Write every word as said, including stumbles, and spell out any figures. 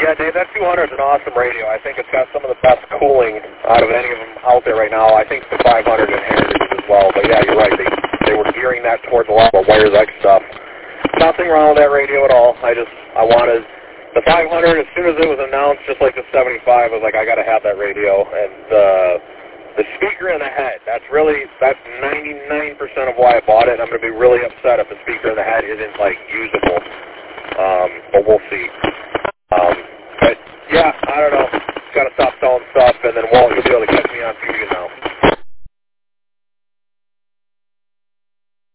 Yeah, Dave, that two hundred is an awesome radio. I think it's got some of the best cooling out of any of them out there right now. I think the five hundred and Heritage as well. But yeah, you're right. They they were gearing that towards a lot of Wires X stuff. Nothing wrong with that radio at all. I just I wanted the five hundred as soon as it was announced, just like the seventy-five. I was like, I got to have that radio. And uh, the speaker in the head. That's really that's ninety-nine percent of why I bought it. I'm going to be really upset if the speaker in the head isn't like usable. Um, but we'll see.